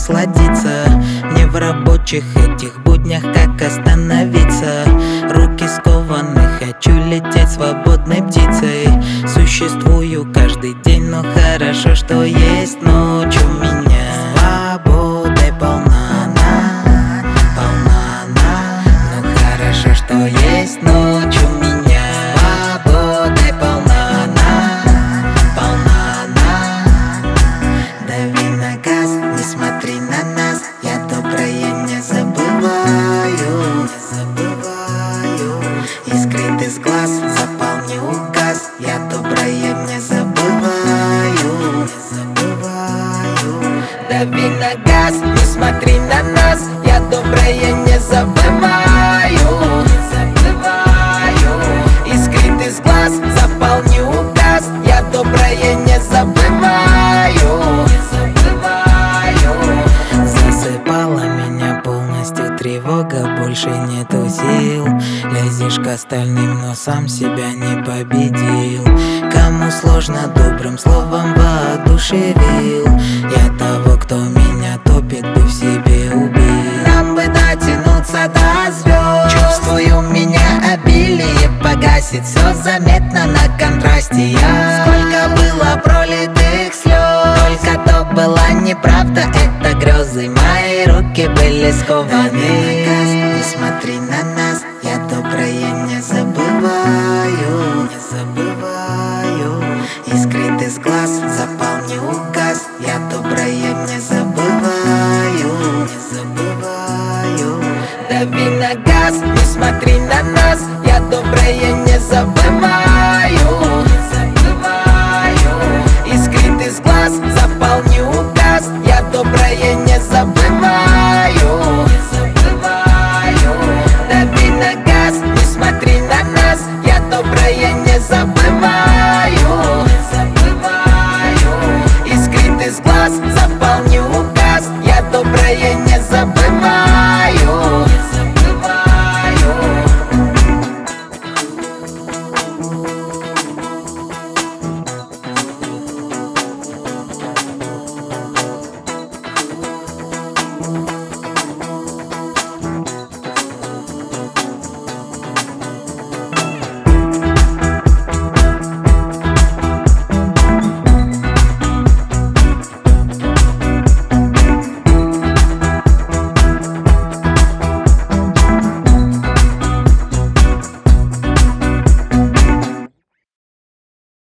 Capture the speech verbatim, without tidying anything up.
насладиться. Мне в рабочих этих буднях как остановиться. Руки скованы, хочу лететь свободной птицей. Существую каждый день, но хорошо, что есть ночь у меня. Свободой полна она, полна она. Ну хорошо, что есть ночь у меня. Свободой полна она, полна она. Дави на газ, не смотри на нас. Я доброе не забываю, не забываю. И скрытый с глаз запал мне указ. Я доброе не забываю, не забываю. Дави на газ, не смотри на нас. Я доброе не забываю, не забываю. И скрытый с глаз запал мне указ. Я доброе не забываю, не забываю. Засыпала меня полностью тревога, больше нету сил. Лезешь к остальным, но сам себя не победил. Кому сложно, добрым словом воодушевил. Я того, кто меня топит, бы в себе убил. Нам бы дотянуться до звезд. Чувствую, меня обилие погасит. Все заметно на контрасте. Я сколько было пролитых слез. Только то была неправда, это грезы. Мои руки были скованы. Не смотри на нас, я доброе не забываю, не забываю. И скрытый с глаз запал мне указ. Я доброе